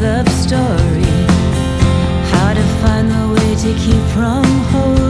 love story. How to find the way to keep from holding